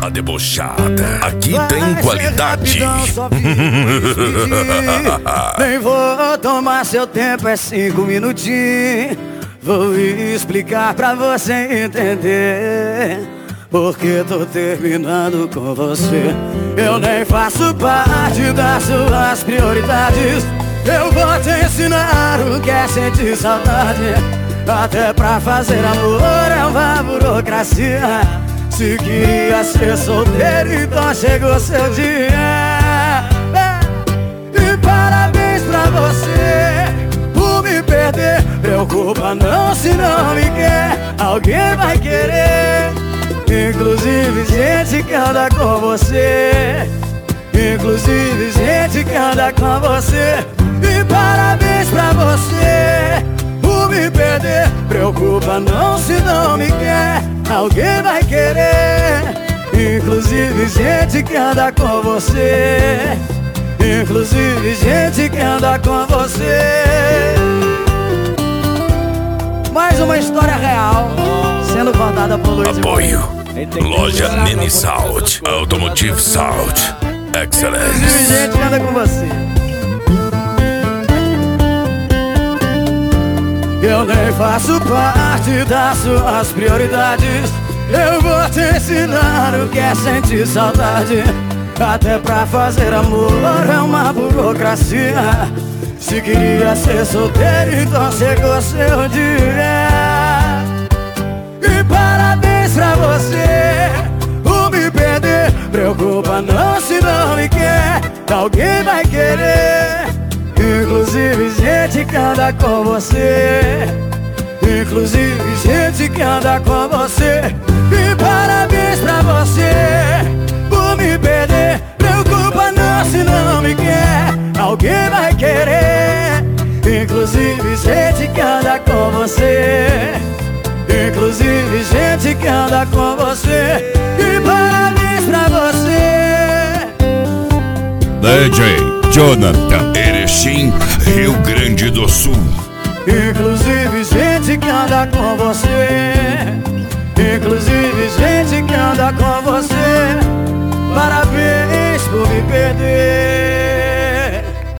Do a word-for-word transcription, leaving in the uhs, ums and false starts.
Dá debochada. Aqui tem qualidade. Nem vou tomar seu tempo, é cinco minutinhos. Vou explicar pra você entender porque tô terminando com você. Eu nem faço parte das suas prioridades. Eu vou te ensinar o que é sentir saudade. Até pra fazer amor é uma burocracia. Se queria ser solteiro, então chegou seu dia. E parabéns pra você por me perder. Preocupa não se não me quer, alguém vai querer. Inclusive gente que anda com você. Inclusive gente que anda com você. E parabéns pra você por me perder. Preocupa não se não me quer, alguém vai querer. Inclusive gente que anda com você. Inclusive gente que anda com você. Mais uma história real sendo contada por Luiz. Apoio Loja Mini Salt, Automotive Salt Excellence. Inclusive gente que anda com você. Eu nem faço parte das suas prioridades. Eu vou te ensinar o que é sentir saudade. Até pra fazer amor é uma burocracia. Se queria ser solteiro, então chegou seu dia. E parabéns pra você por me perder. Preocupa não se não me quer, alguém vai querer. Inclusive gente que anda com você. Inclusive gente que anda com você. E parabéns pra você por me perder. Preocupa não se não me quer, alguém vai querer. Inclusive gente que anda com você. Inclusive gente que anda com você. E parabéns pra você. D J Jonathan, Erechim, Rio Grande do Sul. Inclusive gente que anda com você. Inclusive gente que anda com